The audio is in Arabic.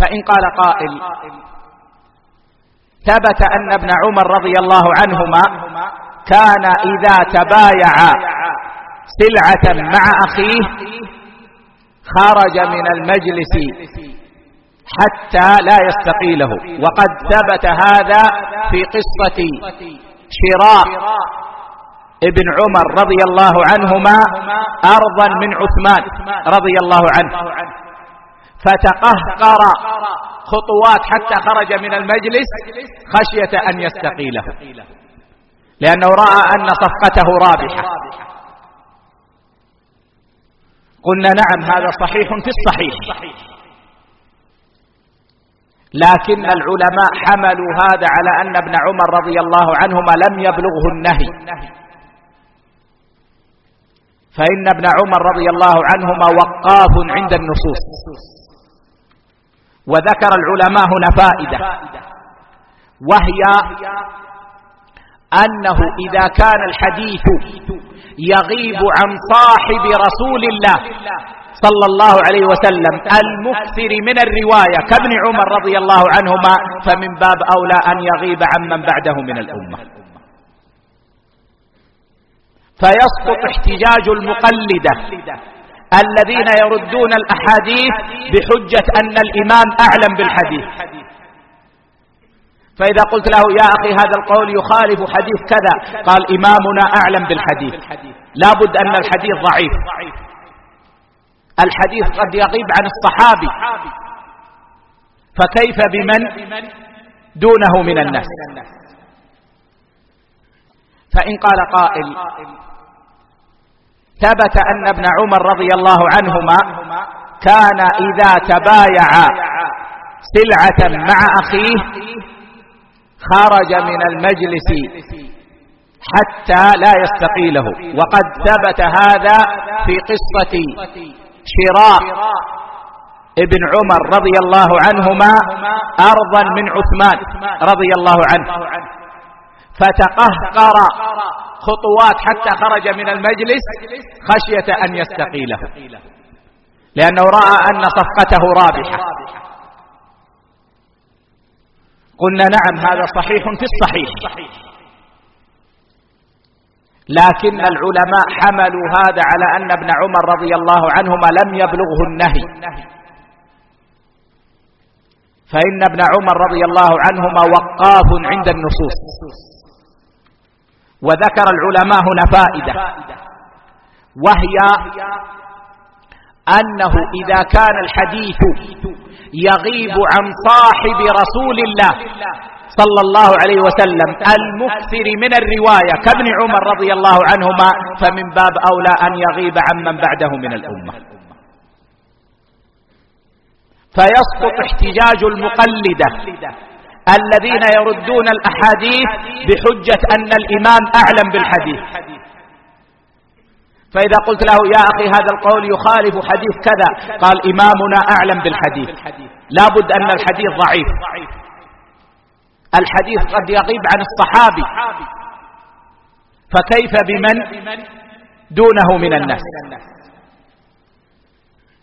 فإن قال قائل: ثبت أن ابن عمر رضي الله عنهما كان إذا تبايع سلعة مع أخيه خرج من المجلس حتى لا يستقيله، وقد ثبت هذا في قصة شراء ابن عمر رضي الله عنهما أرضا من عثمان رضي الله عنه، فتقهقر خطوات حتى خرج من المجلس خشية أن يستقيله، لأنه رأى أن صفقته رابحة. قلنا: نعم، هذا صحيح في الصحيح، لكن العلماء حملوا هذا على أن ابن عمر رضي الله عنهما لم يبلغه النهي، فإن ابن عمر رضي الله عنهما وقاف عند النصوص. وذكر العلماء هنا فائدة، وهي أنه إذا كان الحديث يغيب عن صاحب رسول الله صلى الله عليه وسلم المكثر من الرواية كابن عمر رضي الله عنهما، فمن باب أولى أن يغيب عن من بعده من الأمة، فيسقط احتجاج المقلدة الذين يردون الأحاديث بحجة أن الإمام أعلم بالحديث. فإذا قلت له: يا أخي هذا القول يخالف حديث كذا، قال: إمامنا أعلم بالحديث. لا بد أن الحديث ضعيف، الحديث قد يغيب عن الصحابي، فكيف بمن دونه من الناس؟ فإن قال قائل: ثبت أن ابن عمر رضي الله عنهما كان إذا تبايع سلعة مع أخيه خرج من المجلس حتى لا يستقيله، وقد ثبت هذا في قصة شراء ابن عمر رضي الله عنهما أرضا من عثمان رضي الله عنه، فتقهقر خطوات حتى خرج من المجلس خشية أن يستقيله، لأنه رأى أن صفقته رابحة. قلنا: نعم، هذا صحيح في الصحيح، لكن العلماء حملوا هذا على أن ابن عمر رضي الله عنهما لم يبلغه النهي، فإن ابن عمر رضي الله عنهما وقاف عند النصوص. وذكر العلماء هنا فائدة، وهي أنه إذا كان الحديث يغيب عن صاحب رسول الله صلى الله عليه وسلم المكثر من الرواية كابن عمر رضي الله عنهما، فمن باب أولى أن يغيب عن من بعده من الأمة، فيسقط احتجاج المقلدة الذين يردون الأحاديث بحجة أن الإمام أعلم بالحديث. فإذا قلت له: يا أخي هذا القول يخالف حديث كذا، قال: إمامنا أعلم بالحديث. لا بد أن الحديث ضعيف، الحديث قد يغيب عن الصحابي، فكيف بمن دونه من الناس؟